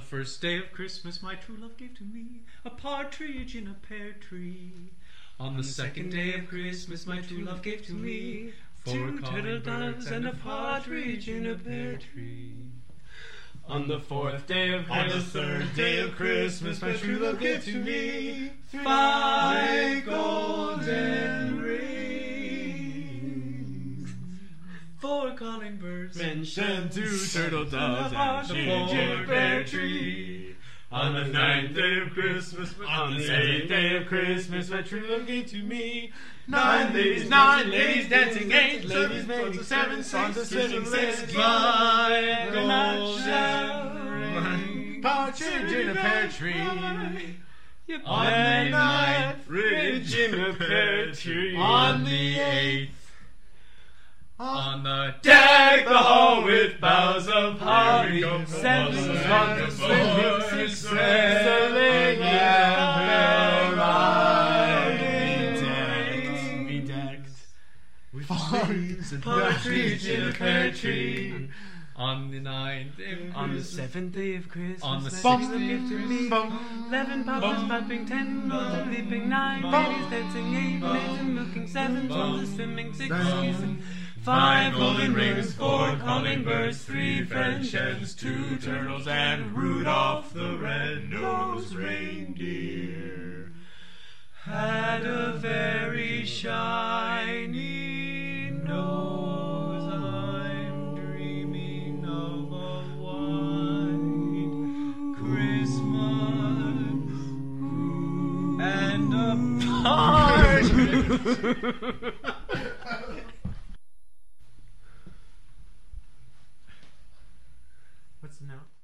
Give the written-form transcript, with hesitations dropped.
first day of Christmas my true love gave to me a partridge in a pear tree. On the second day of Christmas my true love gave to me 4 turtle doves and a partridge in a pear tree. On the fourth day of Christmas, on the third day of Christmas, my true love gave to me 5 golden rings, 4 calling birds, and 2 turtle doves and a pear tree. On the ninth day of Christmas, on the 8th day of Christmas, my true love gave to me 9 ladies dancing, 8 ladies making 7 songs of swimming, 6 5 golden partridge in a pear tree. On the 9th, partridge in a pear tree. On the 8th, on the deck the hall with boughs of holly, 7 swans of swimming, 6 sailing, and be decked with leaves and partridge in a pear tree. On the 9th, on the 7th day of Christmas, on the 6th gift to me 11 poppers popping, 10 birds leaping, 9 ladies dancing, 8 maids milking, 7 swans swimming, 6 kissing, 5 golden rings, 4 calling birds, 3 French hens, 2 turtles, and Rudolph the red-nosed reindeer had a very shiny nose. I'm dreaming of a white Christmas and a partridge. What's the note?